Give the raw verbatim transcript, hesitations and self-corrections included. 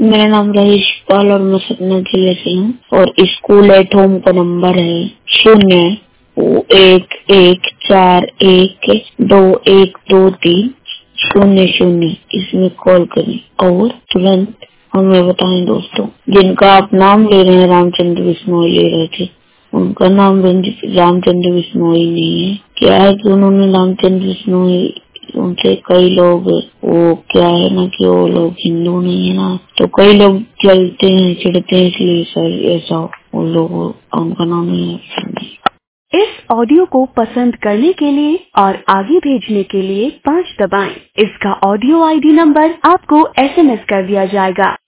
मेरा नाम रहीश पाल और मैं सतना जिले से हूँ और स्कूल एट होम का नंबर है शून्य एक एक चार एक दो एक दो तीन शून्य शून्य। इसमें कॉल करें और तुरंत हमें बताएं। दोस्तों, जिनका आप नाम ले रहे हैं रामचंद्र बिश्नोई ले रहे थे, उनका नाम रामचंद्र बिश्नोई नहीं है। क्या है कि उन्होंने रामचंद्र बिश्नोई, उनसे कई लोग, वो क्या है ना कि वो लोग हिंदू नहीं है ना, तो कई लोग चलते हैं चिढ़ते हैं, इसलिए सर ऐसा उन लोगों उनका नाम नहीं है। इस ऑडियो को पसंद करने के लिए और आगे भेजने के लिए पाँच दबाएं। इसका ऑडियो आईडी नंबर आपको एसएमएस कर दिया जाएगा।